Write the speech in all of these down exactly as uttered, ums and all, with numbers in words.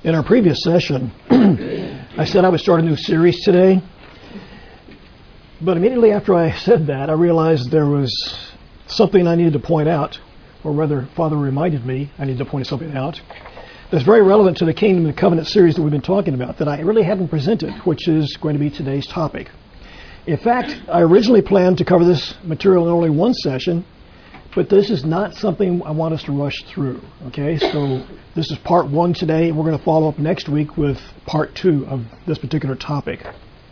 In our previous session, I said I would start a new series today. But immediately after I said that, I realized there was something I needed to point out, or rather, Father reminded me I needed to point something out, that's very relevant to the Kingdom and Covenant series that we've been talking about, that I really haven't presented, which is going to be today's topic. In fact, I originally planned to cover this material in only one session, but this is not something I want us to rush through, okay? So this is part one today, and we're going to follow up next week with part two of this particular topic.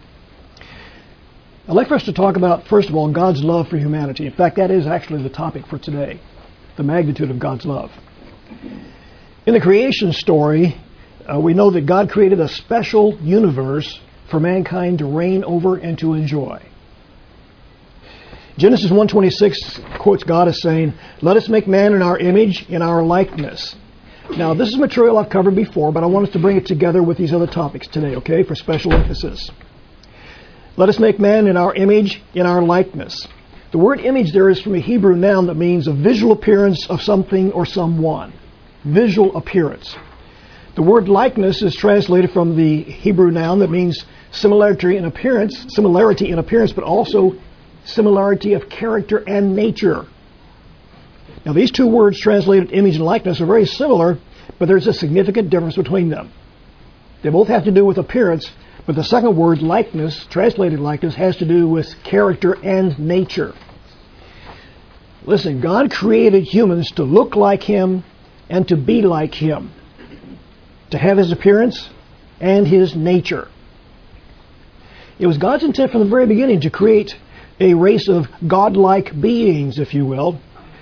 I'd like for us to talk about, first of all, God's love for humanity. In fact, that is actually the topic for today, the magnitude of God's love. In the creation story, uh, we know that God created a special universe for mankind to reign over and to enjoy. Genesis one twenty-six quotes God as saying, "Let us make man in our image, in our likeness." Now, this is material I've covered before, but I want us to bring it together with these other topics today, okay, for special emphasis. Let us make man in our image, in our likeness. The word image there is from a Hebrew noun that means a visual appearance of something or someone. Visual appearance. The word likeness is translated from the Hebrew noun that means similarity in appearance, similarity in appearance, but also similarity of character and nature. Now, these two words translated image and likeness are very similar, but there's a significant difference between them. They both have to do with appearance, but the second word, likeness, translated likeness, has to do with character and nature. Listen, God created humans to look like Him and to be like Him, to have His appearance and His nature. It was God's intent from the very beginning to create a race of godlike beings, if you will,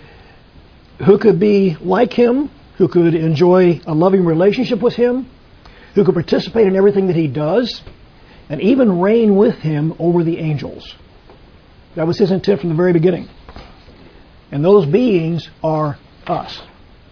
who could be like Him, who could enjoy a loving relationship with Him, who could participate in everything that He does, and even reign with Him over the angels. That was His intent from the very beginning. And those beings are us.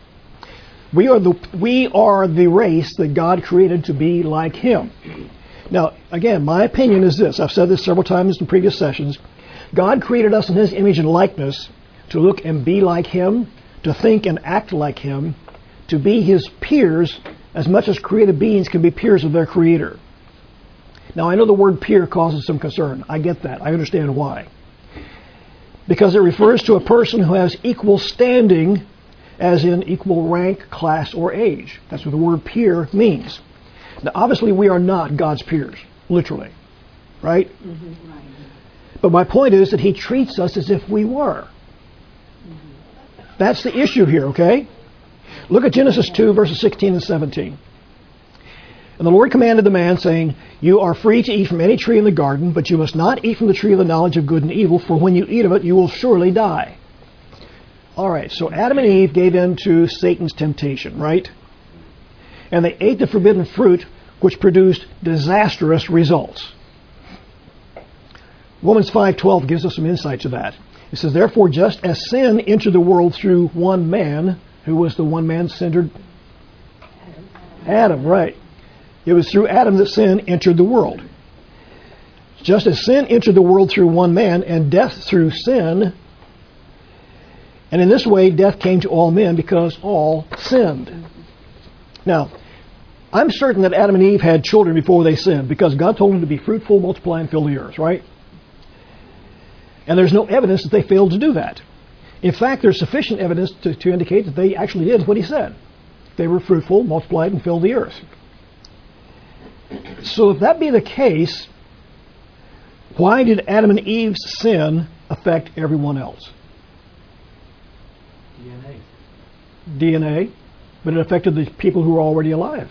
We are the we are the race that God created to be like Him. Now, again, my opinion is this. I've said this several times in previous sessions. God created us in His image and likeness to look and be like Him, to think and act like Him, to be His peers as much as created beings can be peers of their Creator. Now, I know the word peer causes some concern. I get that. I understand why. Because it refers to a person who has equal standing, as in equal rank, class, or age. That's what the word peer means. Now, obviously, we are not God's peers, literally, right? Mm-hmm. Right. But my point is that He treats us as if we were. Mm-hmm. That's the issue here, okay? Look at Genesis two, verses sixteen and seventeen. "And the Lord commanded the man, saying, You are free to eat from any tree in the garden, but you must not eat from the tree of the knowledge of good and evil, for when you eat of it, you will surely die." All right, so Adam and Eve gave in to Satan's temptation, right? And they ate the forbidden fruit, which produced disastrous results. Romans five twelve gives us some insight to that. It says, "Therefore, just as sin entered the world through one man," who was the one man centered? Adam. Adam, right. It was through Adam that sin entered the world. Just as sin entered the world through one man, and death through sin, and in this way death came to all men because all sinned. Now, I'm certain that Adam and Eve had children before they sinned, because God told them to be fruitful, multiply, and fill the earth, right? And there's no evidence that they failed to do that. In fact, there's sufficient evidence to, to indicate that they actually did what He said. They were fruitful, multiplied, and filled the earth. So if that be the case, why did Adam and Eve's sin affect everyone else? D N A. D N A, but it affected the people who were already alive.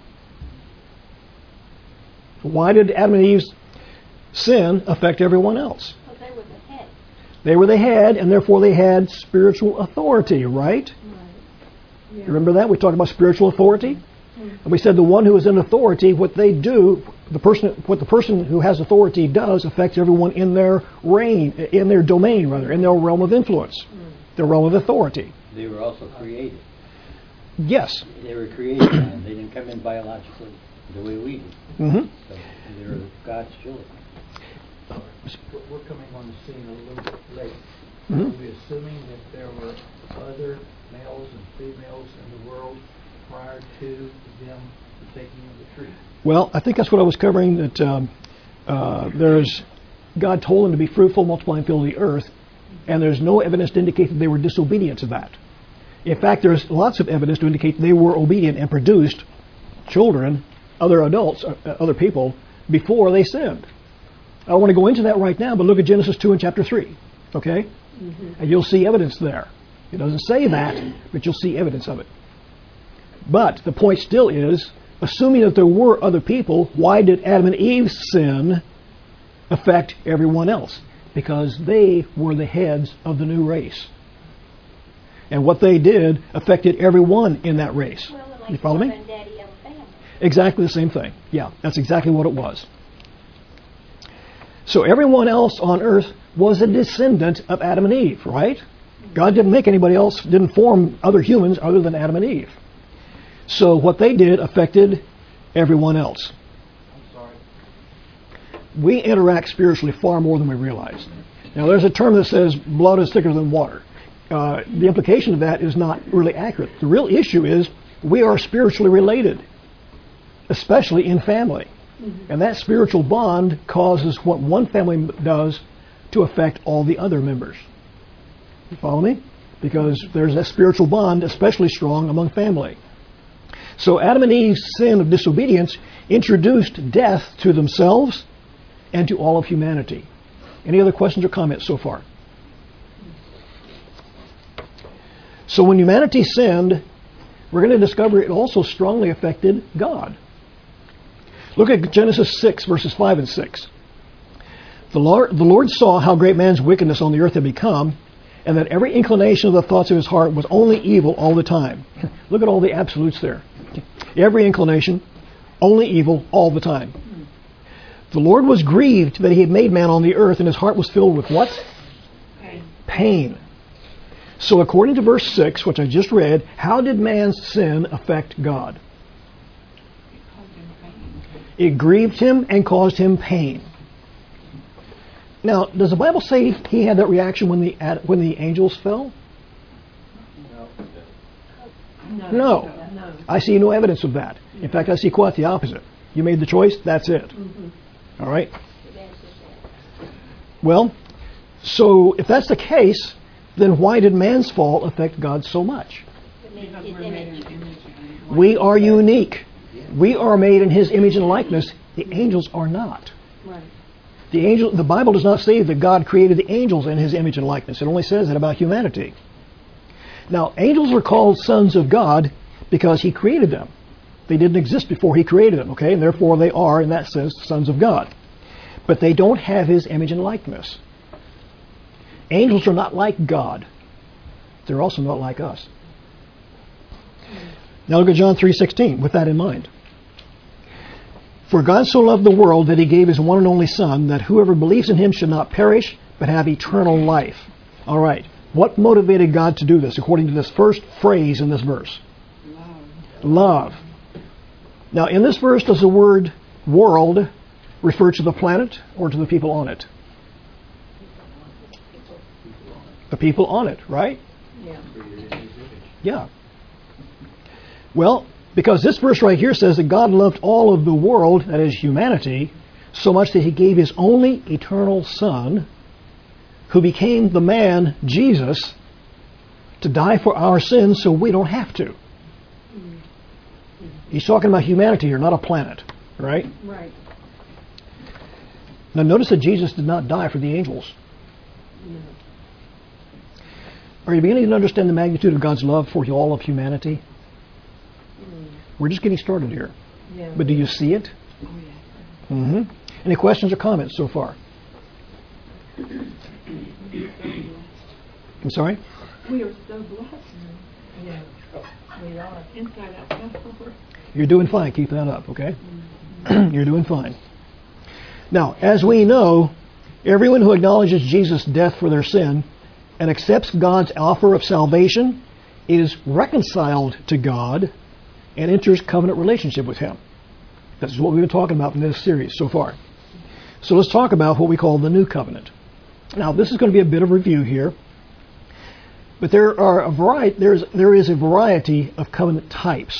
Why did Adam and Eve's sin affect everyone else? Well, they were the head. They were the head, and therefore they had spiritual authority, right? Right. Yeah. Remember that? We talked about spiritual authority? Mm-hmm. And we said the one who is in authority, what they do, the person, what the person who has authority does affects everyone in their reign, in their domain, rather, in their realm of influence, mm-hmm. their realm of authority. They were also created. Yes. They were created, and they didn't come in biologically the way we do. Mm-hmm. So they were God's children. We're coming on the scene a little bit late. Mm-hmm. Are we assuming that there were other males and females in the world prior to them taking of the tree? Well, I think that's what I was covering, that um, uh, there's, God told them to be fruitful, multiply, and fill the earth, and there's no evidence to indicate that they were disobedient to that. In fact, there's lots of evidence to indicate they were obedient and produced children, other adults, uh, other people, before they sinned. I don't want to go into that right now, but look at Genesis two and chapter three, okay? Mm-hmm. And you'll see evidence there. It doesn't say that, but you'll see evidence of it. But the point still is, assuming that there were other people, why did Adam and Eve's sin affect everyone else? Because they were the heads of the new race. And what they did affected everyone in that race. Well, like you follow me? Mom and Daddy have a family. Exactly the same thing. Yeah, that's exactly what it was. So everyone else on earth was a descendant of Adam and Eve, right? God didn't make anybody else, didn't form other humans other than Adam and Eve. So what they did affected everyone else. I'm sorry. We interact spiritually far more than we realize. Now there's a term that says blood is thicker than water. Uh, the implication of that is not really accurate. The real issue is we are spiritually related, especially in family. Mm-hmm. And that spiritual bond causes what one family does to affect all the other members. You follow me? Because there's that spiritual bond especially strong among family. So Adam and Eve's sin of disobedience introduced death to themselves and to all of humanity. Any other questions or comments so far? So when humanity sinned, we're going to discover it also strongly affected God. Look at Genesis six, verses five and six. The Lord, the Lord saw how great man's wickedness on the earth had become, and that every inclination of the thoughts of his heart was only evil all the time. Look at all the absolutes there. Every inclination, only evil all the time. The Lord was grieved that he had made man on the earth, and his heart was filled with what? Pain. Pain. So according to verse six, which I just read, how did man's sin affect God? It grieved him and caused him pain. Now, does the Bible say he had that reaction when the when the angels fell? No. No. No. I see no evidence of that. In fact, I see quite the opposite. You made the choice, that's it. Mm-hmm. All right? Well, so if that's the case, then why did man's fall affect God so much? Because we're made in His image. We are unique. We are made in His image and likeness. The angels are not. Right. The angel, the Bible does not say that God created the angels in His image and likeness. It only says that about humanity. Now, angels are called sons of God because He created them. They didn't exist before He created them, okay? And therefore they are, in that sense, sons of God. But they don't have His image and likeness. Angels are not like God. They're also not like us. Now look at John three sixteen with that in mind. For God so loved the world that He gave His one and only Son, that whoever believes in Him should not perish, but have eternal life. All right. What motivated God to do this, according to this first phrase in this verse? Love. Love. Now, in this verse, does the word world refer to the planet or to the people on it? The people on it, right? Yeah. Yeah. Well, because this verse right here says that God loved all of the world, that is humanity, so much that He gave His only eternal Son, who became the man, Jesus, to die for our sins so we don't have to. He's talking about humanity here, not a planet, right? Right. Now notice that Jesus did not die for the angels. No. Are you beginning to understand the magnitude of God's love for all of humanity? Mm. We're just getting started here. Yeah. But do you see it? Oh, yeah. Mm-hmm. Any questions or comments so far? I'm sorry? We are so blessed. Yeah. We are. Inside out. You're doing fine. Keep that up, okay? Mm-hmm. You're doing fine. Now, as we know, everyone who acknowledges Jesus' death for their sin and accepts God's offer of salvation is reconciled to God and enters covenant relationship with Him. That's what we've been talking about in this series so far. So let's talk about what we call the new covenant. Now, this is going to be a bit of review here, but there are a variety. There's there is a variety of covenant types.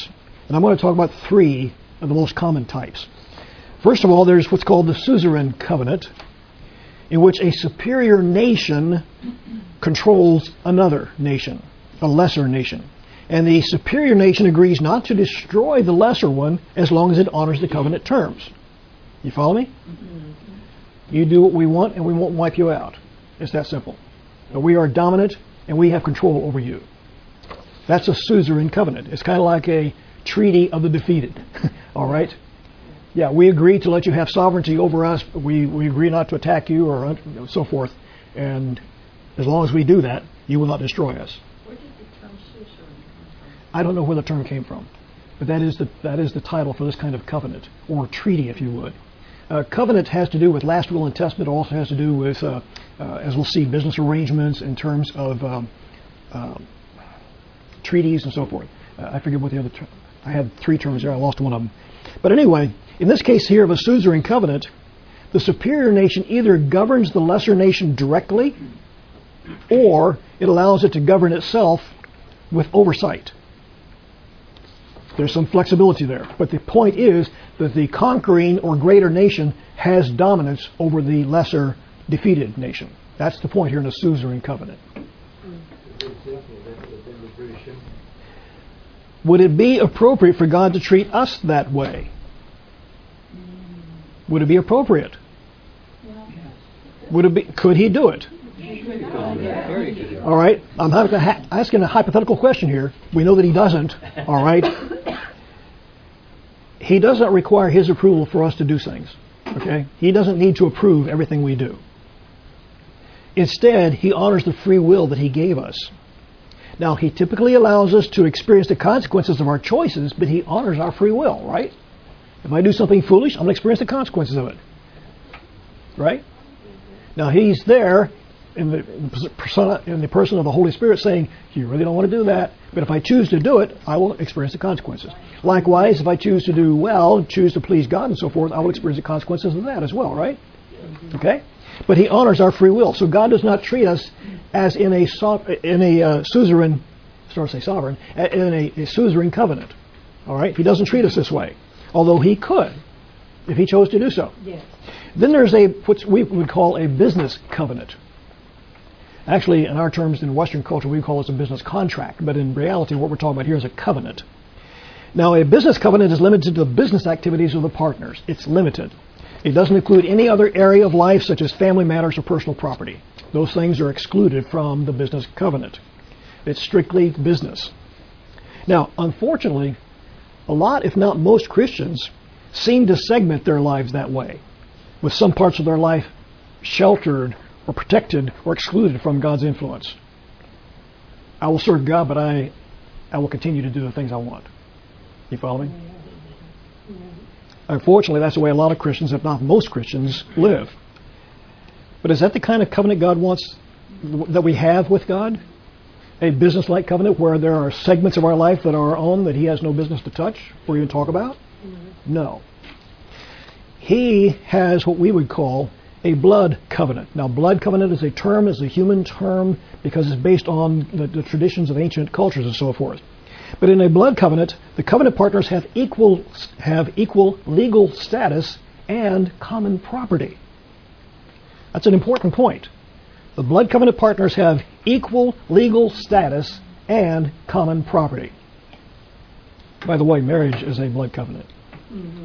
And I'm going to talk about three of the most common types. First of all, there's what's called the suzerain covenant, in which a superior nation controls another nation, a lesser nation. And the superior nation agrees not to destroy the lesser one as long as it honors the covenant terms. You follow me? Mm-hmm. You do what we want and we won't wipe you out. It's that simple. But we are dominant and we have control over you. That's a suzerain covenant. It's kind of like a treaty of the defeated. All right? Yeah, we agree to let you have sovereignty over us, but we, we agree not to attack you or you know, so forth. And as long as we do that, you will not destroy us. Where did the term suzerain come from? I don't know where the term came from, but that is the that is the title for this kind of covenant, or treaty, if you would. Uh, covenant has to do with last will and testament. It also has to do with, uh, uh, as we'll see, business arrangements in terms of um, uh, treaties and so forth. Uh, I forget what the other term. I had three terms there. I lost one of them. But anyway, in this case here of a suzerain covenant, the superior nation either governs the lesser nation directly, or it allows it to govern itself with oversight. There's some flexibility there. But the point is that the conquering or greater nation has dominance over the lesser defeated nation. That's the point here in a suzerain covenant. Would it be appropriate for God to treat us that way? Would it be appropriate? Would it be? Could He do it? All right. I'm asking a hypothetical question here. We know that He doesn't. All right. He doesn't require His approval for us to do things. Okay. He doesn't need to approve everything we do. Instead, He honors the free will that He gave us. Now, He typically allows us to experience the consequences of our choices, but He honors our free will, right? If I do something foolish, I'm going to experience the consequences of it. Right? Now, He's there in the, persona, in the person of the Holy Spirit saying, you really don't want to do that, but if I choose to do it, I will experience the consequences. Likewise, if I choose to do well, choose to please God and so forth, I will experience the consequences of that as well, right? Okay? But He honors our free will. So God does not treat us as in a so, in a uh, suzerain, sorry to say sovereign, in a, a suzerain covenant. All right? He doesn't treat us this way, although He could, if He chose to do so. Yes. Then there's a what we would call a business covenant. Actually, in our terms, in Western culture, we call this a business contract. But in reality, what we're talking about here is a covenant. Now, a business covenant is limited to the business activities of the partners. It's limited. It doesn't include any other area of life, such as family matters or personal property. Those things are excluded from the business covenant. It's strictly business. Now, unfortunately, a lot, if not most Christians, seem to segment their lives that way, with some parts of their life sheltered or protected or excluded from God's influence. I will serve God, but I, I will continue to do the things I want. You follow me? Unfortunately, that's the way a lot of Christians, if not most Christians, live. But is that the kind of covenant God wants that we have with God? A business-like covenant where there are segments of our life that are our own that He has no business to touch or even talk about? Mm-hmm. No. He has what we would call a blood covenant. Now, blood covenant is a term, is a human term, because it's based on the, the traditions of ancient cultures and so forth. But in a blood covenant, the covenant partners have equal have equal legal status and common property. That's an important point. The blood covenant partners have equal legal status and common property. By the way, marriage is a blood covenant. Mm-hmm.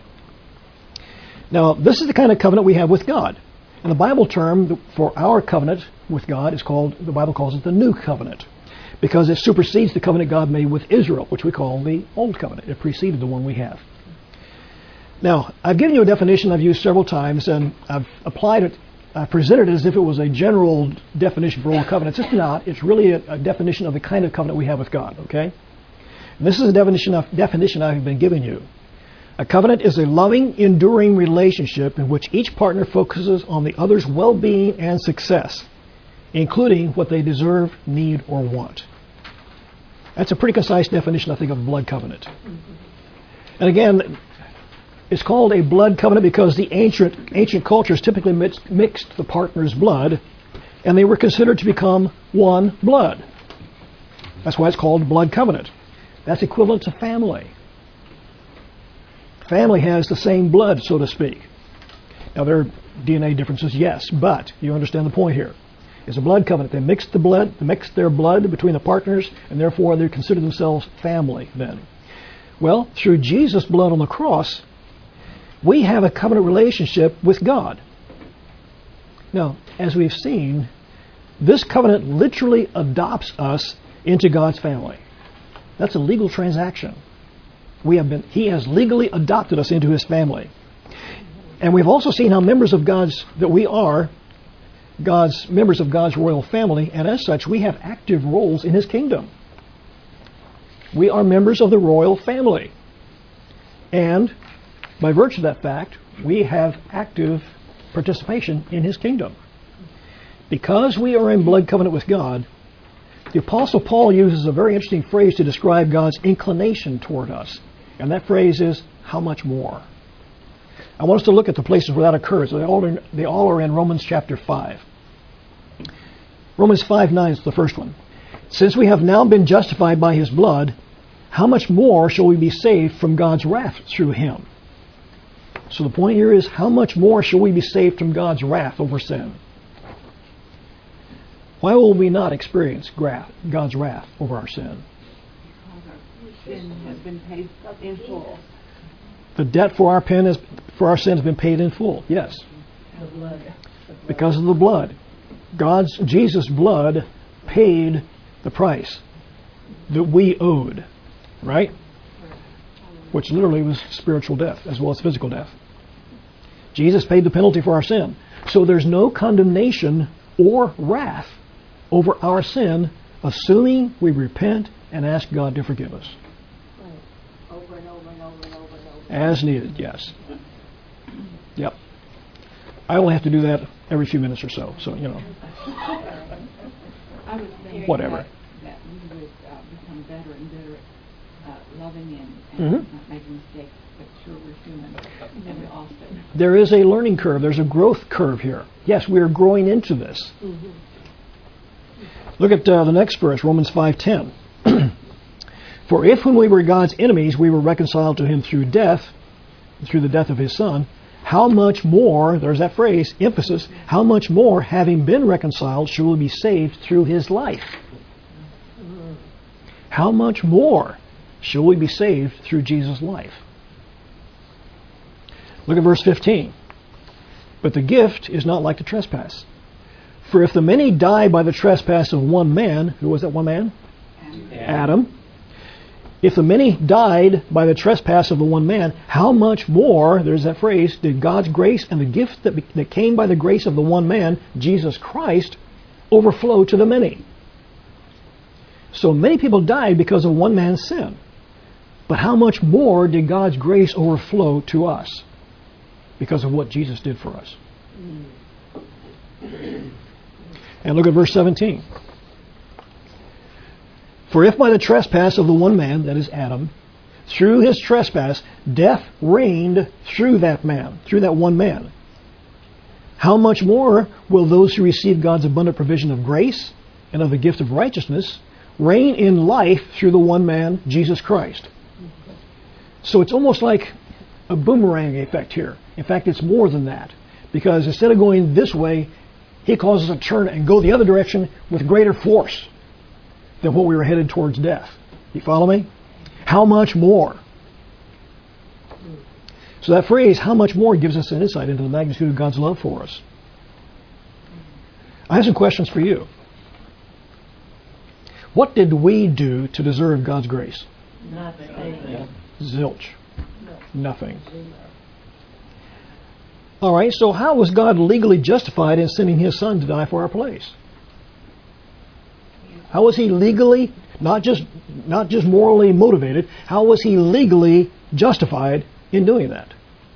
Now, this is the kind of covenant we have with God. And the Bible term for our covenant with God is called, the Bible calls it the New Covenant, because it supersedes the covenant God made with Israel, which we call the Old Covenant. It preceded the one we have. Now, I've given you a definition I've used several times, and I've applied it, I presented it as if it was a general definition for all covenants. It's not. It's really a, a definition of the kind of covenant we have with God, okay? And this is a definition, of, definition I've been giving you. A covenant is a loving, enduring relationship in which each partner focuses on the other's well-being and success, including what they deserve, need, or want. That's a pretty concise definition, I think, of a blood covenant. Mm-hmm. And again, it's called a blood covenant because the ancient ancient cultures typically mixed, mixed the partner's blood, and they were considered to become one blood. That's why it's called a blood covenant. That's equivalent to family. family has the same blood, so to speak. Now, there are D N A differences, yes, but you understand the point here. It's a blood covenant. They mixed the blood, they mixed their blood between the partners, and therefore they consider themselves family then. Well, through Jesus' blood on the cross, we have a covenant relationship with God. Now, as we've seen, this covenant literally adopts us into God's family. That's a legal transaction. We have been, He has legally adopted us into His family. And we've also seen how members of God's, that we are God's, members of God's royal family, and as such, we have active roles in His kingdom. We are members of the royal family. And by virtue of that fact, we have active participation in His kingdom. Because we are in blood covenant with God, the Apostle Paul uses a very interesting phrase to describe God's inclination toward us. And that phrase is, how much more? I want us to look at the places where that occurs. They all are, they all are in Romans chapter five. Romans five nine is the first one. Since we have now been justified by His blood, how much more shall we be saved from God's wrath through Him? So the point here is, how much more shall we be saved from God's wrath over sin? Why will we not experience God's wrath over our sin? Because our sin has been paid in full. The debt for our pen is, for our sin has been paid in full. Yes. The blood. Because of the blood. God's, Jesus' blood paid the price that we owed. Right? Which literally was spiritual death as well as physical death. Jesus paid the penalty for our sin. So there's no condemnation or wrath over our sin, assuming we repent and ask God to forgive us. Over and over and over and over and over. As needed, yes. Yep. I only have to do that every few minutes or so, so, you know. I was thinking Whatever. That, that we would uh, become better and better uh, loving and, and Mhm. not making mistakes, but sure we're human and we often. There is a learning curve. There's a growth curve here. Yes, we are growing into this. Mm-hmm. Look at uh, the next verse, Romans five ten. For if when we were God's enemies, we were reconciled to Him through death, through the death of His Son, how much more, there's that phrase, emphasis, how much more, having been reconciled, shall we be saved through His life? How much more shall we be saved through Jesus' life? Look at verse fifteen. But the gift is not like the trespass. For if the many die by the trespass of one man, who was that one man? Adam. Adam. If the many died by the trespass of the one man, how much more, there's that phrase, did God's grace and the gift that, be, that came by the grace of the one man, Jesus Christ, overflow to the many? So many people died because of one man's sin. But how much more did God's grace overflow to us because of what Jesus did for us? And look at verse seventeen. For if by the trespass of the one man, that is Adam, through his trespass, death reigned through that man, through that one man, how much more will those who receive God's abundant provision of grace and of the gift of righteousness reign in life through the one man, Jesus Christ? So it's almost like a boomerang effect here. In fact, it's more than that. Because instead of going this way, He causes us to turn and go the other direction with greater force than what we were headed towards death. You follow me? How much more? So that phrase, how much more, gives us an insight into the magnitude of God's love for us. I have some questions for you. What did we do to deserve God's grace? Nothing. Zilch. Nothing. All right, so how was God legally justified in sending His Son to die for our place? How was He legally, not just not just morally motivated, how was He legally justified in doing that?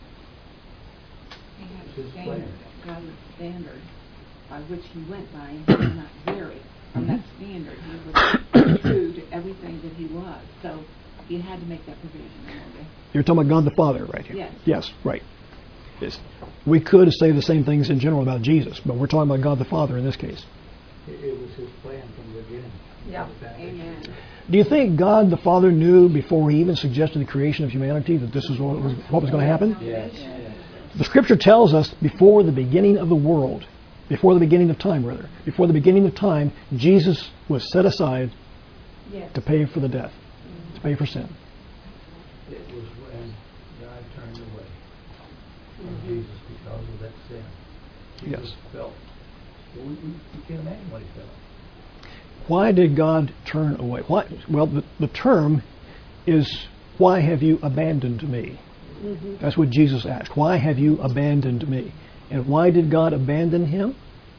He had a standard, God's standard by which He went by, and He did not vary from that standard. He was true to everything that He was. So He had to make that provision in order. You're talking about God the Father right here. Yes. Yes, right. Yes. We could say the same things in general about Jesus, but we're talking about God the Father in this case. It, it was his plan from the beginning. Yeah. Amen. Do you think God the Father knew before he even suggested the creation of humanity that this was what was, what was going to happen? Yes, yes. The Scripture tells us before the beginning of the world, before the beginning of time, rather, before the beginning of time, Jesus was set aside Yes. to pay for the death, to pay for sin. It was when God turned away from Mhm. Jesus because of that sin. Jesus Yes. felt. Well, we, we, we can't imagine what he felt. Why did God turn away? Why? Well, the, the term is, why have you abandoned me? Mm-hmm. That's what Jesus asked. Why have you abandoned me? And why did God abandon him?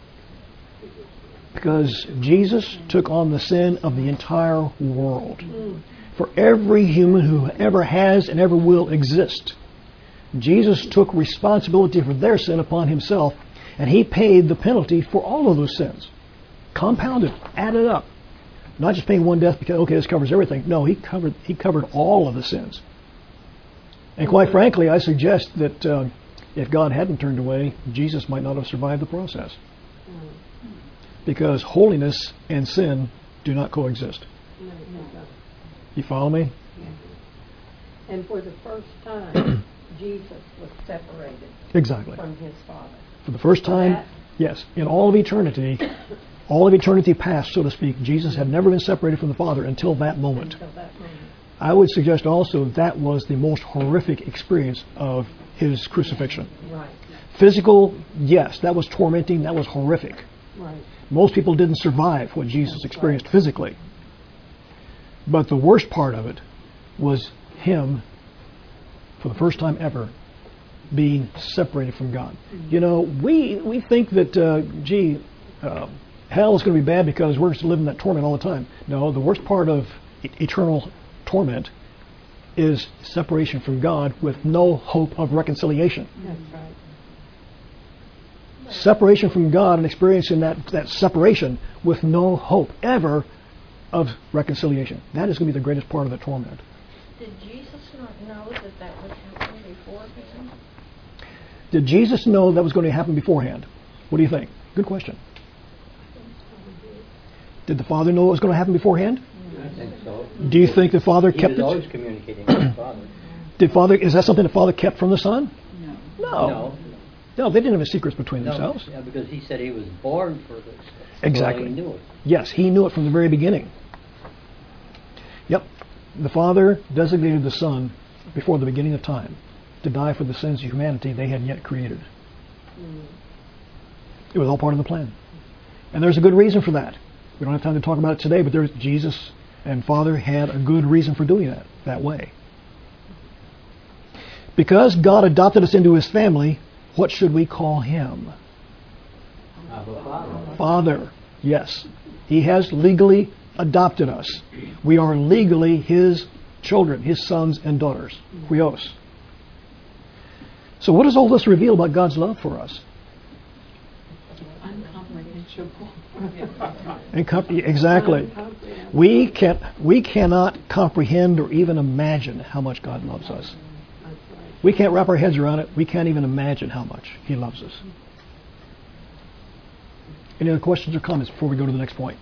Because Jesus took on the sin of the entire world. Mm. For every human who ever has and ever will exist, Jesus took responsibility for their sin upon himself, and he paid the penalty for all of those sins. Compounded, added up. Not just paying one death because, okay, this covers everything. No, he covered he covered all of the sins. And quite frankly, I suggest that uh, if God hadn't turned away, Jesus might not have survived the process. Mm. Because holiness and sin do not coexist. No, no, no. You follow me? And for the first time, Jesus was separated Exactly. from his Father. For the first time, That- yes, in all of eternity, all of eternity past, so to speak, Jesus had never been separated from the Father until that moment. Until that moment. I would suggest also that was the most horrific experience of his crucifixion. Right, Physical, yes, that was tormenting, that was horrific. right. Most people didn't survive what Jesus experienced physically. But the worst part of it was him, for the first time ever, being separated from God. You know, we we think that, uh, gee, uh, hell is going to be bad because we're just living in that torment all the time. No, the worst part of e- eternal torment is separation from God with no hope of reconciliation. That's right. Separation from God and experiencing that, that separation with no hope ever of reconciliation. That is going to be the greatest part of the torment. Did Jesus not know that that would happen beforehand? Did Jesus know that was going to happen beforehand? What do you think? Good question. Did the Father know it was going to happen beforehand? I think so. Do you think the Father He kept was it? always communicating with his Father. Did Father? Is that something the Father kept from the Son? No. No. No. No, they didn't have secrets between No, themselves. yeah, because he said he was born for this. Exactly. So he knew it. Yes, he knew it from the very beginning. Yep. The Father designated the Son before the beginning of time to die for the sins of humanity they had yet created. Mm. It was all part of the plan. And there's a good reason for that. We don't have time to talk about it today, but there's Jesus and Father had a good reason for doing that that way. Because God adopted us into his family, what should we call him? Abba Father. Father. Yes. He has legally adopted us. We are legally his children, his sons and daughters. Huios. So what does all this reveal about God's love for us? Uncomprehensible. And com- exactly. We can we cannot comprehend or even imagine how much God loves us. That's right. We can't wrap our heads around it. We can't even imagine how much he loves us. Any other questions or comments before we go to the next point?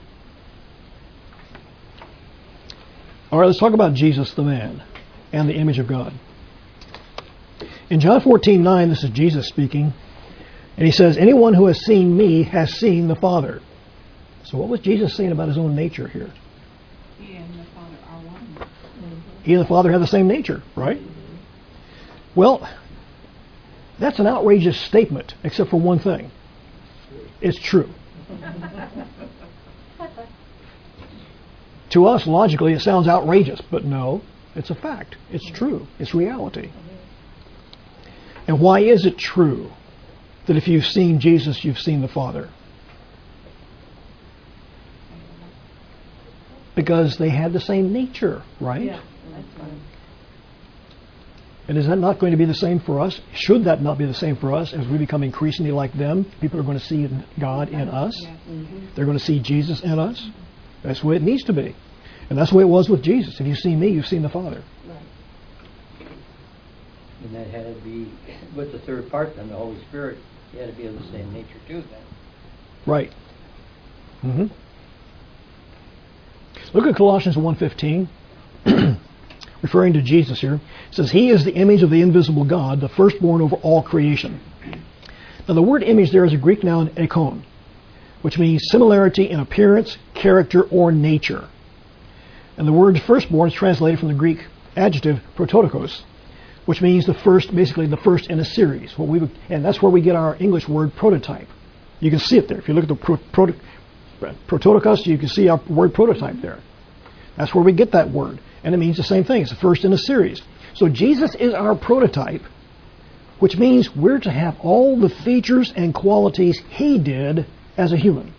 All right, let's talk about Jesus the man and the image of God. In John fourteen nine, this is Jesus speaking, and he says, anyone who has seen me has seen the Father. So what was Jesus saying about his own nature here? He and the Father are one. He and the Father have the same nature, right? Well, that's an outrageous statement, except for one thing. It's true. To us, logically, it sounds outrageous, but no, it's a fact. It's true. It's reality. And why is it true that if you've seen Jesus, you've seen the Father? Because they had the same nature, right? Yeah, that's right. And is that not going to be the same for us? Should that not be the same for us as we become increasingly like them? People are going to see God in us. Yes. Mm-hmm. They're going to see Jesus in us. That's the way it needs to be. And that's the way it was with Jesus. If you've seen me, you've seen the Father. Right. And that had to be, with the third part then, the Holy Spirit, he had to be of the same nature too then. Right. Mm-hmm. Look at Colossians one fifteen, referring to Jesus here. It says, He is the image of the invisible God, the firstborn over all creation. Now the word image there is a Greek noun, eikon, which means similarity in appearance, character, or nature. And the word firstborn is translated from the Greek adjective prototokos, which means the first, basically the first in a series. What we would, and that's where we get our English word prototype. You can see it there. If you look at the pro, proto, prototokos, you can see our word prototype there. That's where we get that word. And it means the same thing. It's the first in a series. So Jesus is our prototype, which means we're to have all the features and qualities He did as a human.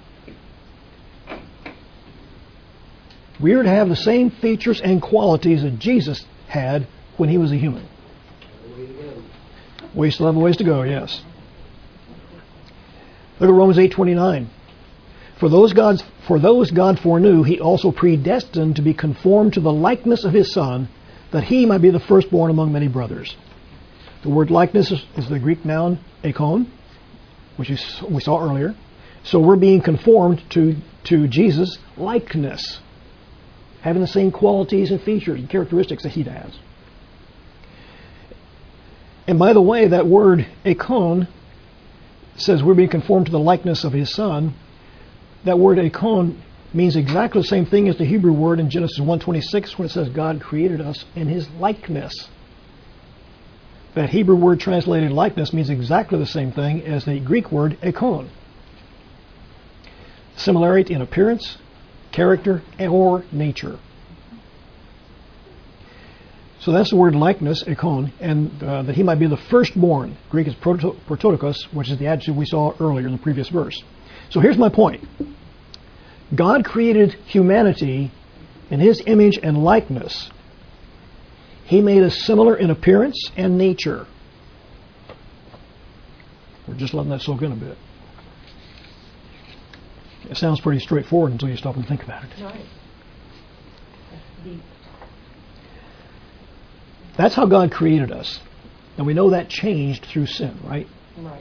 We're to have the same features and qualities that Jesus had when He was a human. We still have a ways to go, yes. Look at Romans eight twenty-nine. For those God's, for those God foreknew, He also predestined to be conformed to the likeness of His Son, that He might be the firstborn among many brothers. The word likeness is, is the Greek noun eikon, which is, we saw earlier. So we're being conformed to, to Jesus' likeness, having the same qualities and features and characteristics that He has. And by the way, that word eikon says we're being conformed to the likeness of His Son. That word eikon means exactly the same thing as the Hebrew word in Genesis one twenty-six when it says God created us in His likeness. That Hebrew word translated likeness means exactly the same thing as the Greek word eikon. Similarity in appearance, character, or nature. So that's the word likeness, eikon, and uh, that He might be the firstborn. Greek is proto- prototokos, which is the adjective we saw earlier in the previous verse. So here's my point. God created humanity in His image and likeness. He made us similar in appearance and nature. We're just letting that soak in a bit. It sounds pretty straightforward until you stop and think about it. Right. That's deep. That's how God created us. And we know that changed through sin, right? Right.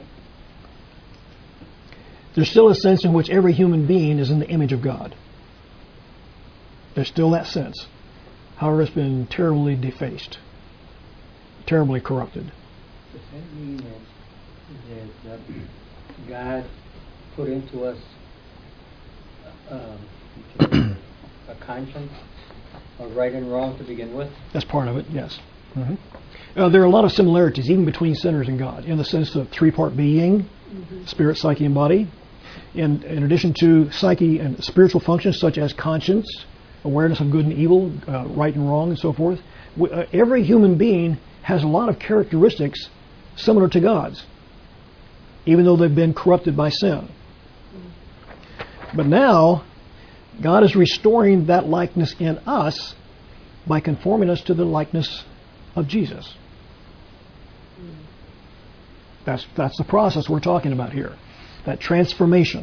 There's still a sense in which every human being is in the image of God. There's still that sense. However, it's been terribly defaced, terribly corrupted. Does that mean that, that uh, God put into us um, a conscience of right and wrong to begin with? That's part of it, yes. Mm-hmm. Uh, there are a lot of similarities, even between sinners and God, in the sense of three-part being, mm-hmm. spirit, psyche, and body. In, in addition to psyche and spiritual functions such as conscience, awareness of good and evil, uh, right and wrong, and so forth, we, uh, every human being has a lot of characteristics similar to God's, even though they've been corrupted by sin. But now, God is restoring that likeness in us by conforming us to the likeness of Jesus. That's, that's the process we're talking about here, that transformation.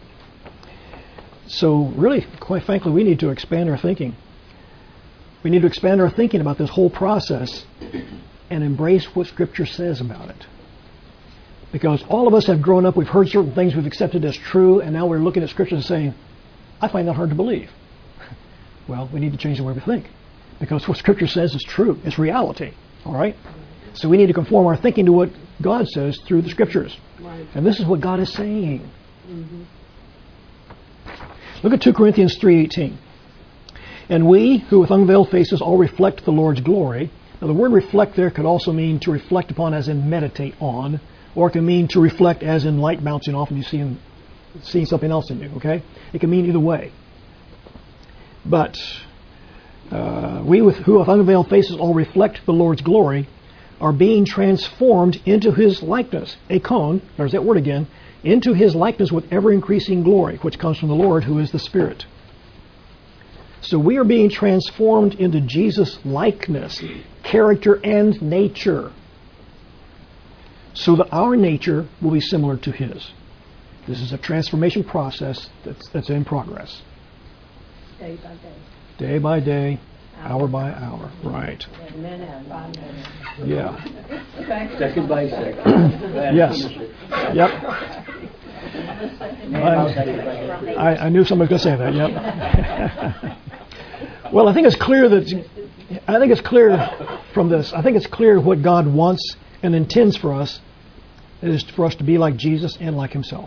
So really, quite frankly, we need to expand our thinking. We need to expand our thinking about this whole process and embrace what Scripture says about it. Because all of us have grown up, we've heard certain things we've accepted as true, and now we're looking at Scripture and saying, I find that hard to believe. Well, we need to change the way we think. Because what Scripture says is true. It's reality. All right? So we need to conform our thinking to what God says through the Scriptures. Right. And this is what God is saying. Mm-hmm. Look at two Corinthians three eighteen. And we, who with unveiled faces all reflect the Lord's glory. Now the word reflect there could also mean to reflect upon as in meditate on, or it can mean to reflect as in light bouncing off and you see in, seeing something else in you, okay? It can mean either way. But uh, we with, who with unveiled faces all reflect the Lord's glory are being transformed into His likeness. Eikon, there's that word again, into His likeness with ever-increasing glory, which comes from the Lord, who is the Spirit. So we are being transformed into Jesus' likeness, character, and nature, so that our nature will be similar to His. This is a transformation process that's, that's in progress. Day by day. Day by day, hour by hour. Right. Minute by minute. Yeah. Second by second. Yes. Yep. I, I knew somebody was going to say that. Yep. Well, I think it's clear that I think it's clear from this. I think it's clear what God wants and intends for us is for us to be like Jesus and like Himself.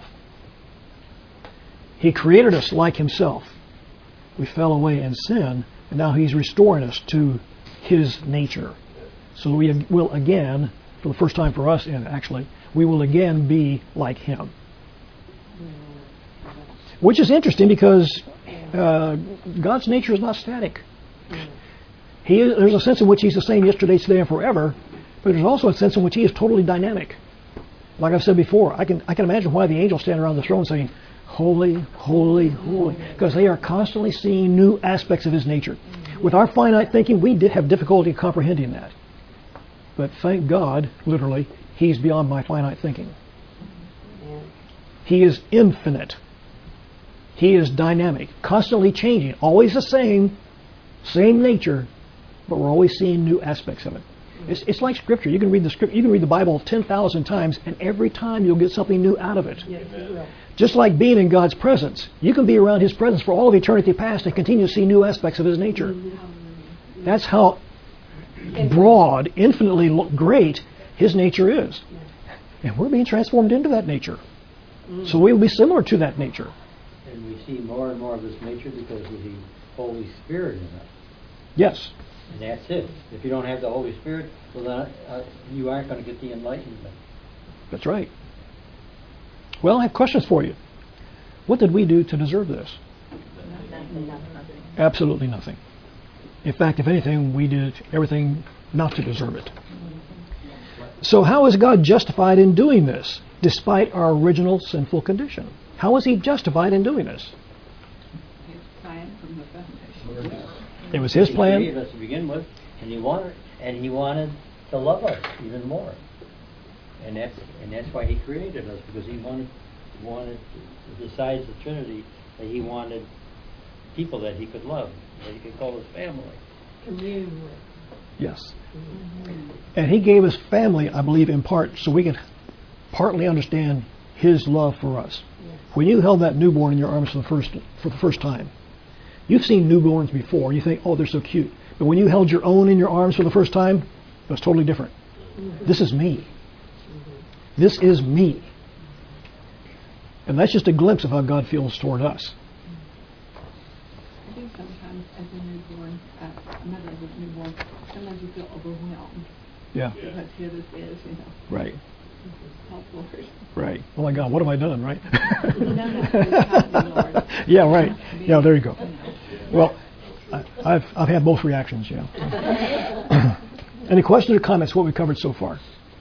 He created us like Himself. We fell away in sin, and now He's restoring us to His nature. So we will again, for the first time for us, and actually, we will again be like Him. Which is interesting because uh, God's nature is not static. He is, there's a sense in which He's the same yesterday, today, and forever, but there's also a sense in which He is totally dynamic. Like I've said before, I can I can imagine why the angels stand around the throne saying, "Holy, holy, holy," because they are constantly seeing new aspects of His nature. With our finite thinking, we did have difficulty comprehending that. But thank God, literally, He's beyond my finite thinking. He is infinite. He is dynamic, constantly changing, always the same, same nature, but we're always seeing new aspects of it. It's, it's like Scripture. You can read the script. You can read the Bible ten thousand times, and every time you'll get something new out of it. Yes, you will. Just like being in God's presence, you can be around His presence for all of eternity past and continue to see new aspects of His nature. That's how broad, infinitely great His nature is, and we're being transformed into that nature. So we will be similar to that nature. And we see more and more of this nature because of the Holy Spirit in us. Yes. And that's it. If you don't have the Holy Spirit, well, then, uh, you aren't going to get the enlightenment. That's right. Well, I have questions for you. What did we do to deserve this? Absolutely nothing. In fact, if anything, we did everything not to deserve it. So how is God justified in doing this, despite our original sinful condition? How is He justified in doing this? His plan from the foundation. It was His He plan. created us to begin with, and He wanted, and He wanted to love us even more. And that's and that's why He created us, because He wanted wanted besides the Trinity, that He wanted people that He could love, that He could call His family. Commune with. Yes. And He gave us family, I believe, in part, so we can partly understand His love for us. When you held that newborn in your arms for the first for the first time, you've seen newborns before, and you think, oh, they're so cute. But when you held your own in your arms for the first time, it was totally different. This is me. This is me. And that's just a glimpse of how God feels toward us. I think sometimes as a newborn, uh, a mother of a newborn, sometimes you feel overwhelmed. Yeah. Because here this is, you know, Right. help Lord. Right. Oh my God, what have I done, right? No, no, help me, Lord. Yeah, right. Yeah, there you go. You know. Well, I, I've I've had both reactions, yeah. Any questions or comments what we covered so far?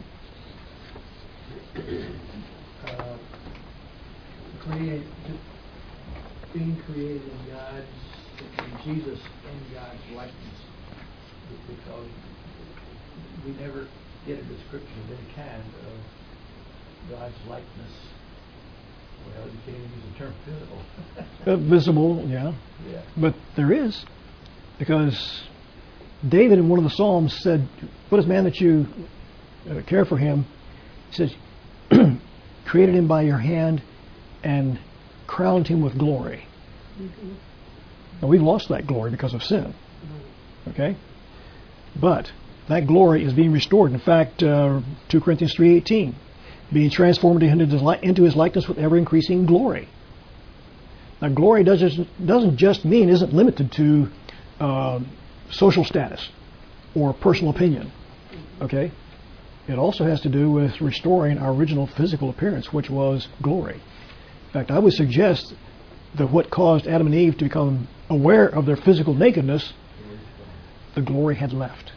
Uh, create, being created in God's, in Jesus in God's likeness, because we never get a description of any kind of God's likeness. Well, you can't even use the term physical. Uh, visible, yeah. Yeah. But there is, because David in one of the Psalms said, "What is man that you uh, care for him?" He says, "Created him by your hand and crowned him with glory." Mm-hmm. Now we've lost that glory because of sin. Okay, but that glory is being restored. In fact, uh, two Corinthians three eighteen, being transformed into his, li- into his likeness with ever increasing glory. Now, glory doesn't doesn't just mean isn't limited to uh, social status or personal opinion. Okay, it also has to do with restoring our original physical appearance, which was glory. In fact, I would suggest that what caused Adam and Eve to become aware of their physical nakedness, the glory had left.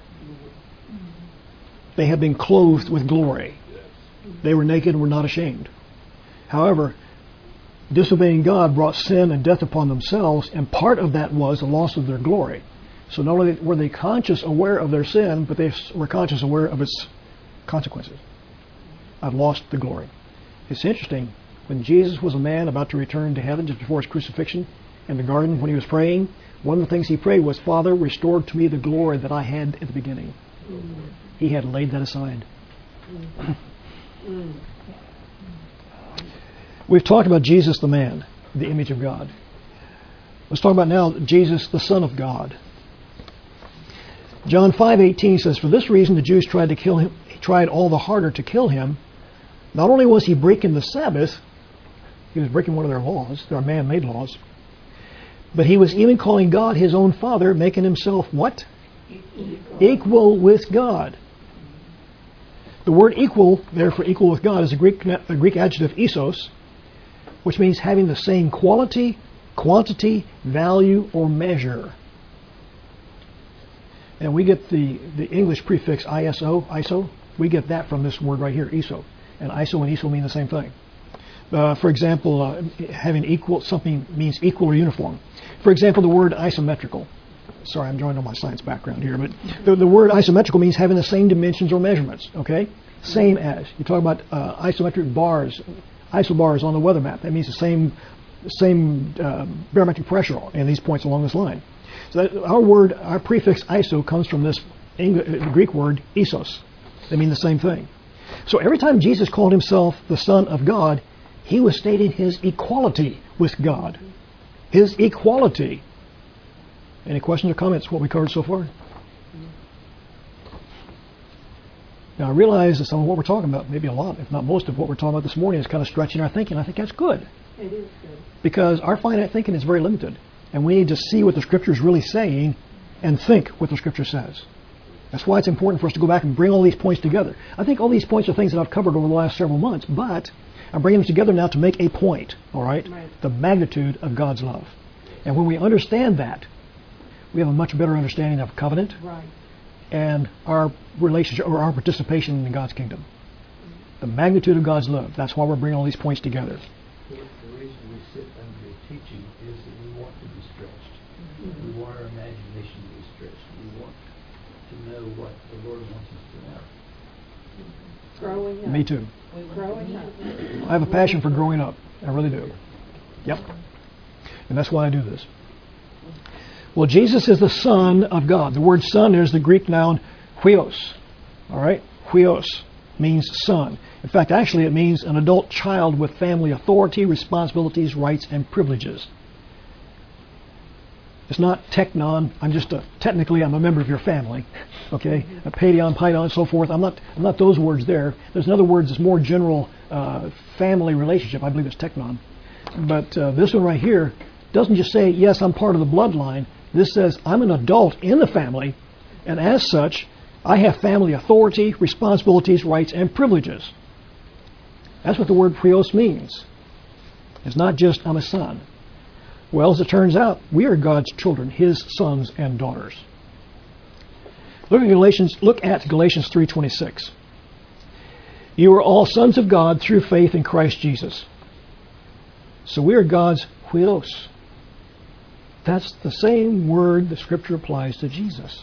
They had been clothed with glory. They were naked and were not ashamed. However, disobeying God brought sin and death upon themselves, and part of that was the loss of their glory. So not only were they conscious, aware of their sin, but they were conscious, aware of its consequences. I've lost the glory. It's interesting. When Jesus was a man about to return to heaven just before his crucifixion in the garden, when he was praying, one of the things he prayed was, "Father, restore to me the glory that I had at the beginning." Mm-hmm. He had laid that aside. Mm-hmm. We've talked about Jesus the man, the image of God. Let's talk about now Jesus the Son of God. John five eighteen says, "For this reason the Jews tried to kill him, tried all the harder to kill him. Not only was he breaking the Sabbath, he was breaking one of their laws, their man-made laws, but he was even calling God his own Father, making himself what? Equal, equal with God." The word equal there for equal with God is a Greek, a Greek adjective isos, which means having the same quality, quantity, value, or measure. And we get the, the English prefix iso, iso. We get that from this word right here, iso. And iso and iso mean the same thing. Uh, for example, uh, having equal, something means equal or uniform. For example, the word isometrical. Sorry, I'm drawing on my science background here, but the, the word isometrical means having the same dimensions or measurements, okay? Same as. You talk about uh, isometric bars, isobars on the weather map. That means the same, same uh, barometric pressure in these points along this line. So that our word, our prefix iso comes from this English, Greek word isos. They mean the same thing. So every time Jesus called himself the Son of God, he was stating his equality with God. His equality. Any questions or comments what we covered so far? Now I realize that some of what we're talking about, maybe a lot, if not most of what we're talking about this morning, is kind of stretching our thinking. I think that's good. It is good. Because our finite thinking is very limited. And we need to see what the Scripture is really saying and think what the Scripture says. That's why it's important for us to go back and bring all these points together. I think all these points are things that I've covered over the last several months, but I'm bringing them together now to make a point, all right? Right. The magnitude of God's love. And when we understand that, we have a much better understanding of covenant Right. and our relationship or our participation in God's kingdom. The magnitude of God's love. That's why we're bringing all these points together. The the reason we sit under your teaching is that we want to be stretched. Mm-hmm. We want our imagination to be stretched. We want to know what the Lord wants us to know. Growing up. Me too. Growing up. I have a passion for growing up. I really do. Yep. And that's why I do this. Well, Jesus is the Son of God. The word son is the Greek noun huios. All right? Huios means son. In fact, actually it means an adult child with family authority, responsibilities, rights, and privileges. It's not teknon. I'm just a, technically I'm a member of your family. Okay? A paidion, paidon, and so forth. I'm not, I'm not those words there. There's another word that's more general uh, family relationship. I believe it's teknon. But uh, this one right here doesn't just say, yes, I'm part of the bloodline. This says, I'm an adult in the family, and as such, I have family authority, responsibilities, rights, and privileges. That's what the word huios means. It's not just, I'm a son. Well, as it turns out, we are God's children, His sons and daughters. Look at Galatians, look at Galatians three twenty-six. You are all sons of God through faith in Christ Jesus. So we are God's huios. That's the same word the Scripture applies to Jesus.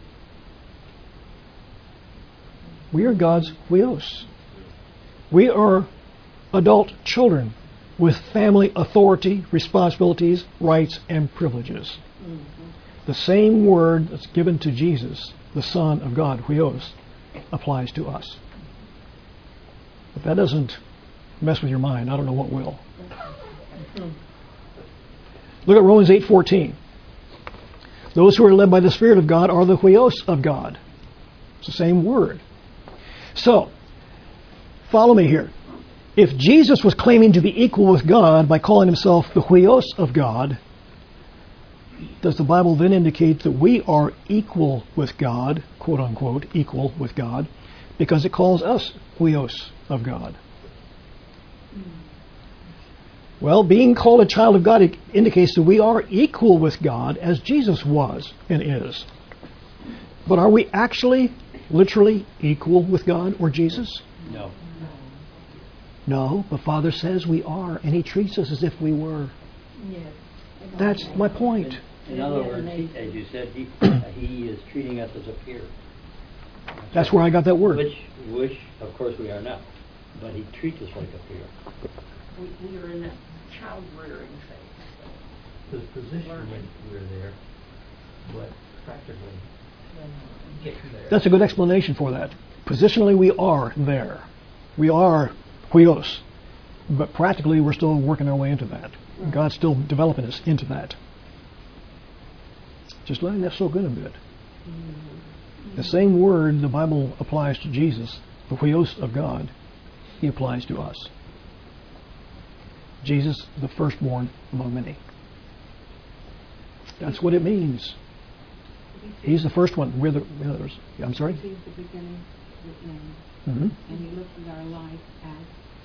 We are God's huios. We are adult children with family authority, responsibilities, rights, and privileges. Mm-hmm. The same word that's given to Jesus, the Son of God, huios, applies to us. If that doesn't mess with your mind, I don't know what will. Mm-hmm. Look at Romans eight fourteen. Those who are led by the Spirit of God are the huios of God. It's the same word. So, follow me here. If Jesus was claiming to be equal with God by calling himself the huios of God, does the Bible then indicate that we are equal with God, quote unquote, equal with God, because it calls us huios of God? Well, being called a child of God indicates that we are equal with God as Jesus was and is. But are we actually, literally equal with God or Jesus? No. No, the Father says we are, and He treats us as if we were. Yes. That's my point. In, in other words, he, as you said, he, uh, he is treating us as a peer. That's where I got that word. Which, which, of course, we are now. But He treats us like a peer. We, we are in a child rearing phase. The position we're there, but practically getting there. That's a good explanation for that. Positionally, we are there. We are huios. but practically we're still working our way into that. Right. God's still developing us into that. Just letting that soak in a bit. Mm-hmm. The same word the Bible applies to Jesus, the huios of God, He applies to us. Jesus, the firstborn among many. That's what it means. He's the first one. We're the others. I'm sorry? He's the beginning, the end. Mm-hmm. And He looks at our life as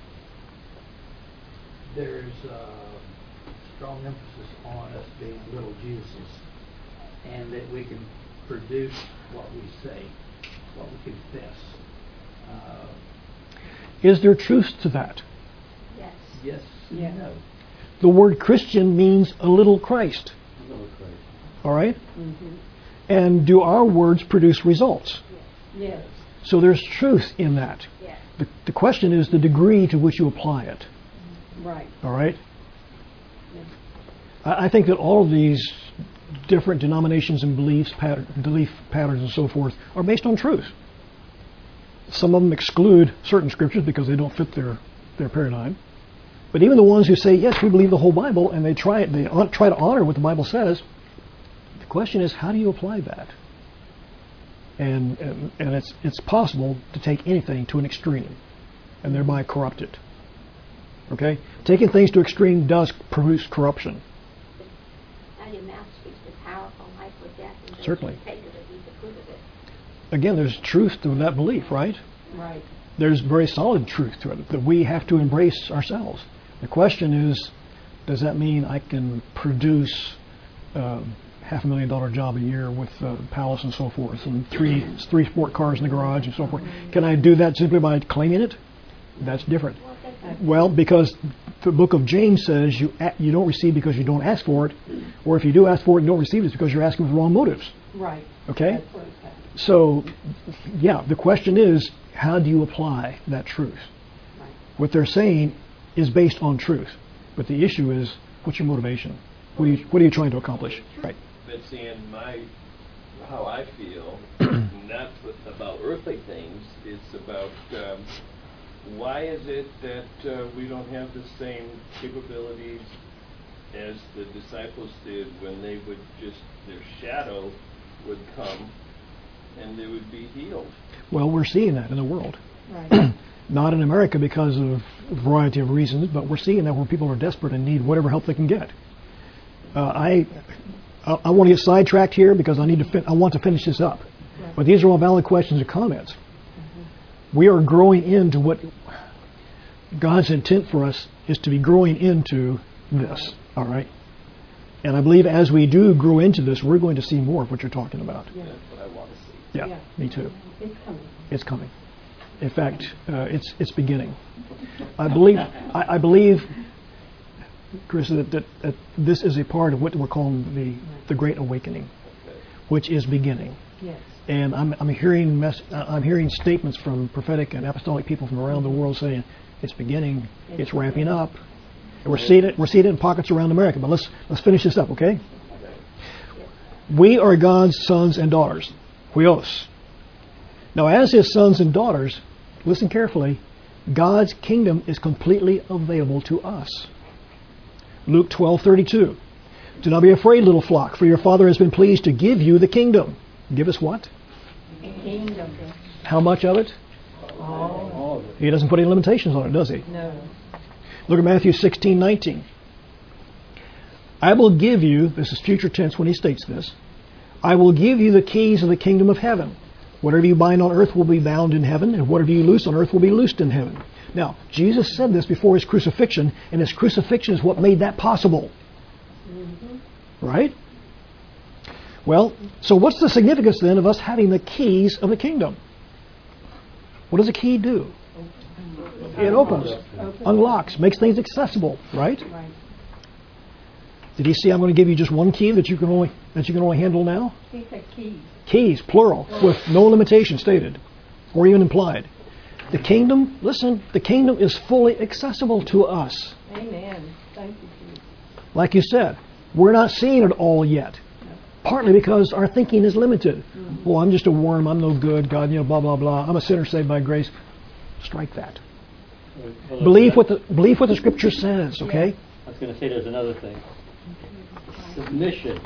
There's uh, strong emphasis on us being little Jesuses, and that we can produce what we say, what we confess. Uh, Is there truth to that? Yes. yes, Yeah. no. The word Christian means a little Christ. Little Christ. All right? Mm-hmm. And do our words produce results? Yes. So there's truth in that. Yes. The, the question is the degree to which you apply it. Right. All right? Yeah. I, I think that all of these different denominations and beliefs, pattern, belief patterns and so forth are based on truth. Some of them exclude certain scriptures because they don't fit their, their paradigm. But even the ones who say, yes, we believe the whole Bible, and they try, they try to honor what the Bible says, the question is, how do you apply that? And, and, and it's, it's possible to take anything to an extreme and thereby corrupt it. Okay? Taking things to extreme does produce corruption. Now your mouth speaks with powerful life or death. And those Certainly. who take of it, eat the fruit of it. Again, there's truth to that belief, right? Right. There's very solid truth to it that we have to embrace ourselves. The question is, does that mean I can produce uh, half a million dollar job a year with a palace and so forth, and three three sport cars in the garage and so forth? Can I do that simply by claiming it? That's different. Well, that's Well, because the book of James says you a- you don't receive because you don't ask for it, or if you do ask for it and don't receive it, it's because you're asking with wrong motives. Right. Okay? That's what it says. So, yeah, the question is, how do you apply that truth? Right. What they're saying is based on truth, but the issue is, what's your motivation? What are you, what are you trying to accomplish? Right. But seeing my, how I feel, not with- about earthly things, it's about um, why is it that uh, we don't have the same capabilities as the disciples did when they would just, their shadow would come and they would be healed. Well, we're seeing that in the world. Right. Not in America because of a variety of reasons, but we're seeing that where people are desperate and need whatever help they can get. Uh, I, I I want to get sidetracked here because I need to. Fin- I want to finish this up. Right. But these are all valid questions and comments. Mm-hmm. We are growing into what God's intent for us is to be growing into this. All right. And I believe as we do grow into this, we're going to see more of what you're talking about. Yeah. That's what I want to see. Yeah, Yeah. me too. It's coming. It's coming. In fact, uh, it's it's beginning. I believe I, I believe, Chris, that, that, that this is a part of what we're calling the the Great Awakening, Okay. which is beginning. Yes. And I'm I'm hearing mess, I'm hearing statements from prophetic and apostolic people from around the world saying it's beginning, it's ramping up. And we're seeing it we're seeing it in pockets around America. But let's let's finish this up, okay? We are God's sons and daughters, huios. Now, as His sons and daughters, listen carefully, God's kingdom is completely available to us. Luke twelve thirty-two. Do not be afraid, little flock, for your Father has been pleased to give you the kingdom. Give us what? Kingdom. How much of it? All. All of it. He doesn't put any limitations on it, does He? No. Look at Matthew sixteen nineteen. I will give you, this is future tense when He states this, I will give you the keys of the kingdom of heaven. Whatever you bind on earth will be bound in heaven, and whatever you loose on earth will be loosed in heaven. Now, Jesus said this before His crucifixion, and His crucifixion is what made that possible. Mm-hmm. Right? Well, so what's the significance then of us having the keys of the kingdom? What does a key do? It opens, Open. unlocks, makes things accessible, right? Right. Did He say, I'm going to give you just one key that you can only that you can only handle now? He said keys. Keys, plural, with no limitation stated, or even implied. The kingdom, listen, the kingdom is fully accessible to us. Amen. Thank you, Jesus. Like you said, we're not seeing it all yet. Partly because our thinking is limited. Mm-hmm. Well, I'm just a worm, I'm no good, God, you know, blah, blah, blah. I'm a sinner saved by grace. Strike that. Well, Believe what that- the believe what the Scripture says. Okay. I was going to say there's another thing. Submission.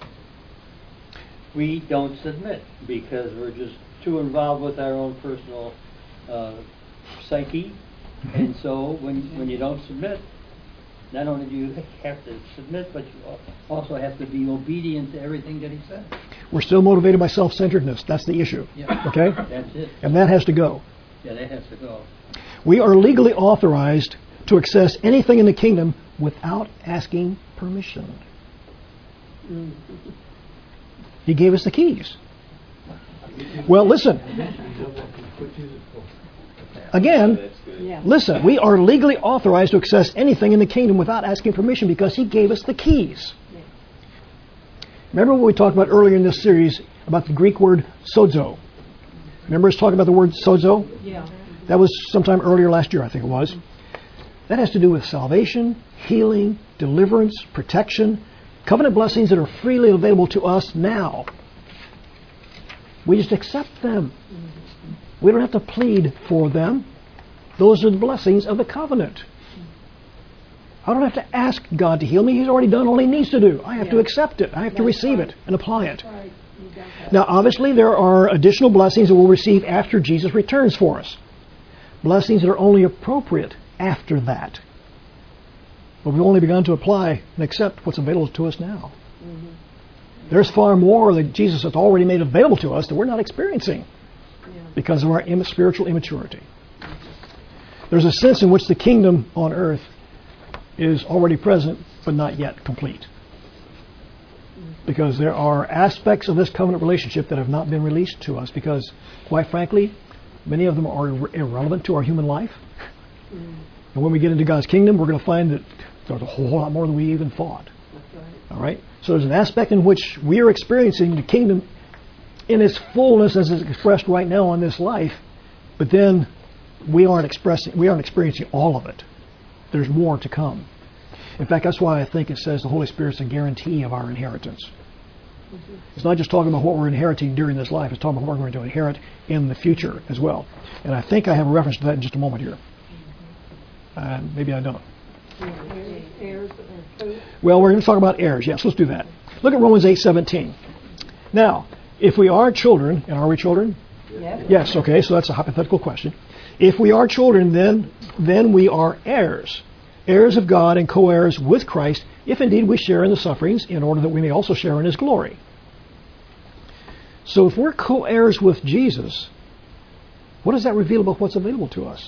We don't submit because we're just too involved with our own personal uh, psyche. And so when when you don't submit, not only do you have to submit, but you al- also have to be obedient to everything that he says. We're still motivated by self-centeredness. That's the issue. Yeah. Okay. That's it. And that has to go. Yeah, that has to go. We are legally authorized to access anything in the kingdom without asking permission. He gave us the keys. Well, listen. Again, That's good. Yeah. listen, we are legally authorized to access anything in the kingdom without asking permission because he gave us the keys. Remember what we talked about earlier in this series about the Greek word sozo? Remember us talking about the word sozo? Yeah. That was sometime earlier last year, I think it was. That has to do with salvation, healing, deliverance, protection, covenant blessings that are freely available to us now. We just accept them. We don't have to plead for them. Those are the blessings of the covenant. I don't have to ask God to heal me. He's already done all he needs to do. I have to Yeah. accept it. I have to That's receive right. it and apply it. Right. You got that. Now, obviously, there are additional blessings that we'll receive after Jesus returns for us. Blessings that are only appropriate after that. But we've only begun to apply and accept what's available to us now. There's far more that Jesus has already made available to us that we're not experiencing because of our im- spiritual immaturity. There's a sense in which the kingdom on earth is already present but not yet complete. Because there are aspects of this covenant relationship that have not been released to us because, quite frankly, many of them are ir- irrelevant to our human life. And when we get into God's kingdom, we're going to find that there's a whole lot more than we even thought. All right? So there's an aspect in which we are experiencing the kingdom in its fullness as it's expressed right now on this life, but then we aren't expressing, we aren't experiencing all of it. There's more to come. In fact, that's why I think it says the Holy Spirit's a guarantee of our inheritance. It's not just talking about what we're inheriting during this life, it's talking about what we're going to inherit in the future as well. And I think I have a reference to that in just a moment here. Uh, maybe I don't. Heirs, heirs and who? Well, we're going to talk about heirs. Yes, let's do that. Look at Romans eight seventeen. Now, if we are children, and are we children? Yes. Yes, okay, so that's a hypothetical question. If we are children, then then we are heirs, heirs of God and co-heirs with Christ, if indeed we share in the sufferings, in order that we may also share in his glory. So if we're co-heirs with Jesus, what does that reveal about what's available to us?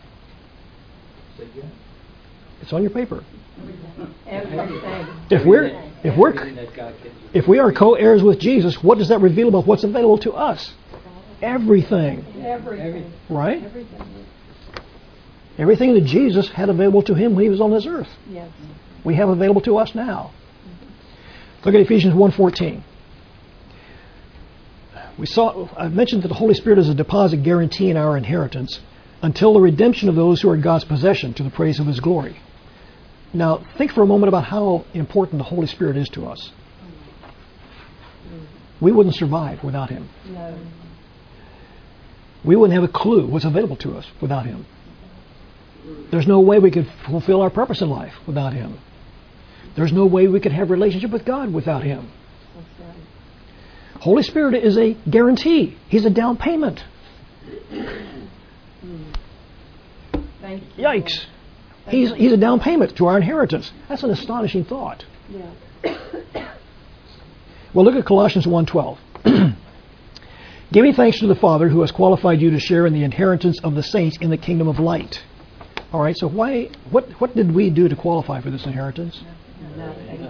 It's on your paper. Everything. If we're if we're Everything that God gives us. if we are co-heirs with Jesus, what does that reveal about what's available to us? Everything, Everything. right? Everything. Everything that Jesus had available to him when he was on this earth, Yes. we have available to us now. Look at Ephesians one fourteen. We saw I mentioned that the Holy Spirit is a deposit guaranteeing our inheritance until the redemption of those who are God's possession to the praise of his glory. Now, think for a moment about how important the Holy Spirit is to us. We wouldn't survive without him. No. We wouldn't have a clue what's available to us without him. There's no way we could fulfill our purpose in life without him. There's no way we could have a relationship with God without him. That's right. Holy Spirit is a guarantee. He's a down payment. Thank you. Yikes. He's, he's a down payment to our inheritance. That's an astonishing thought. Yeah. Well, look at Colossians one twelve. Giving thanks to the Father who has qualified you to share in the inheritance of the saints in the kingdom of light. All right, so why? What, what did we do to qualify for this inheritance? Nothing.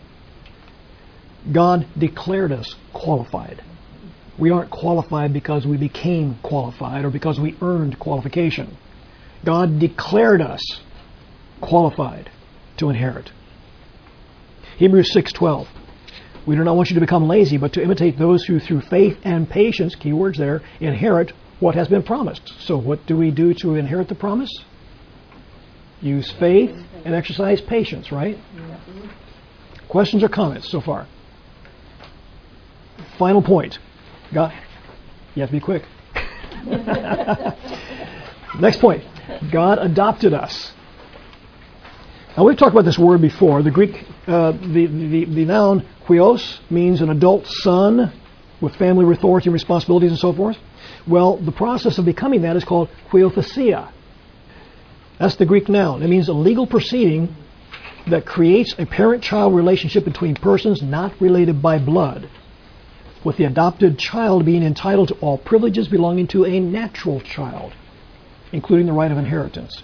God declared us qualified. We aren't qualified because we became qualified or because we earned qualification. God declared us qualified to inherit. Hebrews six twelve. We do not want you to become lazy, but to imitate those who through faith and patience, key words there, inherit what has been promised. So what do we do to inherit the promise? Use faith and exercise patience, right? Questions or comments so far? Final point. God, you have to be quick. Next point. God adopted us. Now, we've talked about this word before. The Greek, uh, the, the, the noun huios means an adult son with family authority and responsibilities and so forth. Well, the process of becoming that is called huiothesia. That's the Greek noun. It means a legal proceeding that creates a parent-child relationship between persons not related by blood, with the adopted child being entitled to all privileges belonging to a natural child, including the right of inheritance.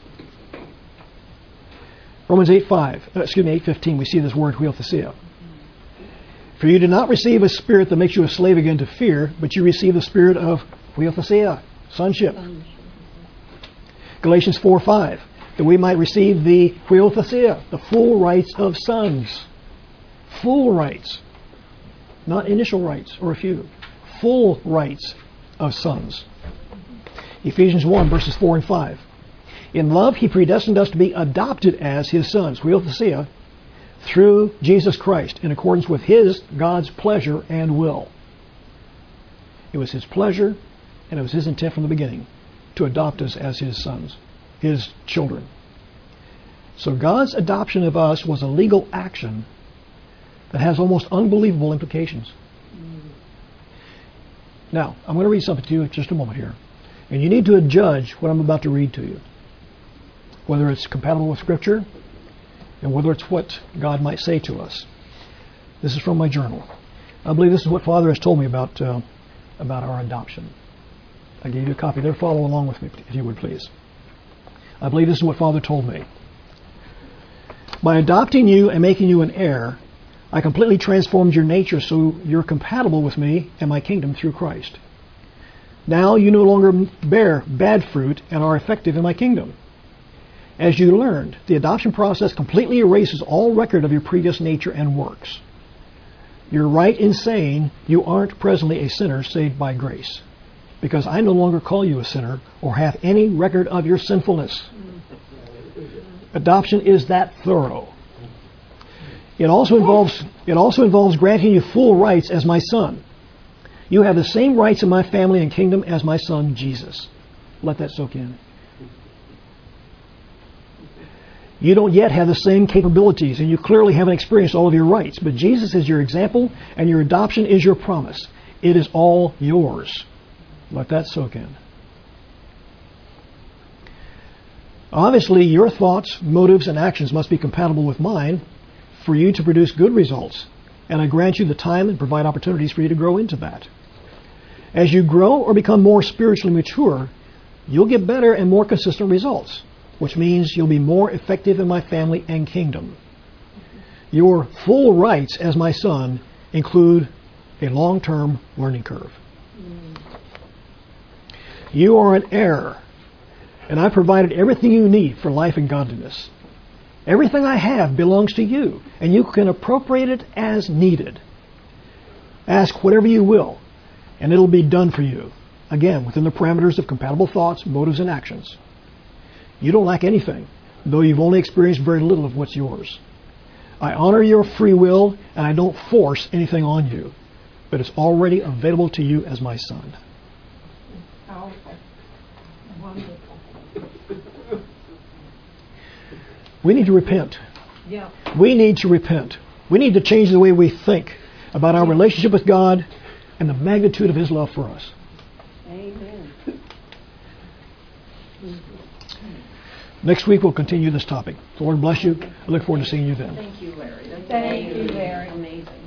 Romans eight five, uh, excuse me, eight fifteen, we see this word huiothesia. For you did not receive a spirit that makes you a slave again to fear, but you received the spirit of huiothesia, sonship. Galatians four five, that we might receive the huiothesia, the full rights of sons. Full rights. Not initial rights or a few. Full rights of sons. Ephesians one, verses four and five. In love, He predestined us to be adopted as His sons, huiothesia, through Jesus Christ, in accordance with His, God's pleasure and will. It was His pleasure, and it was His intent from the beginning, to adopt us as His sons, His children. So God's adoption of us was a legal action that has almost unbelievable implications. Now, I'm going to read something to you in just a moment here. And you need to judge what I'm about to read to you, whether it's compatible with Scripture and whether it's what God might say to us. This is from my journal. I believe this is what Father has told me about, uh, about our adoption. I gave you a copy there. Follow along with me, if you would, please. I believe this is what Father told me. By adopting you and making you an heir, I completely transformed your nature so you're compatible with me and my kingdom through Christ. Now you no longer bear bad fruit and are effective in my kingdom. As you learned, the adoption process completely erases all record of your previous nature and works. You're right in saying you aren't presently a sinner saved by grace, because I no longer call you a sinner or have any record of your sinfulness. Adoption is that thorough. It also involves it also involves granting you full rights as my son. You have the same rights in my family and kingdom as my son Jesus. Let that soak in. You don't yet have the same capabilities, and you clearly haven't experienced all of your rights. But Jesus is your example, and your adoption is your promise. It is all yours. Let that soak in. Obviously, your thoughts, motives, and actions must be compatible with mine for you to produce good results, and I grant you the time and provide opportunities for you to grow into that. As you grow or become more spiritually mature, you'll get better and more consistent results, which means you'll be more effective in my family and kingdom. Your full rights as my son include a long-term learning curve. You are an heir, and I provided everything you need for life and godliness. Everything I have belongs to you, and you can appropriate it as needed. Ask whatever you will, and it'll be done for you, again, within the parameters of compatible thoughts, motives, and actions. You don't lack anything, though you've only experienced very little of what's yours. I honor your free will, and I don't force anything on you, but it's already available to you as my son. Powerful. Wonderful. We need to repent. Yeah. We need to repent. We need to change the way we think about our relationship with God and the magnitude of His love for us. Amen. Next week we'll continue this topic. The Lord bless you. I look forward to seeing you then. Thank you, Larry. Thank you, Larry. Amazing.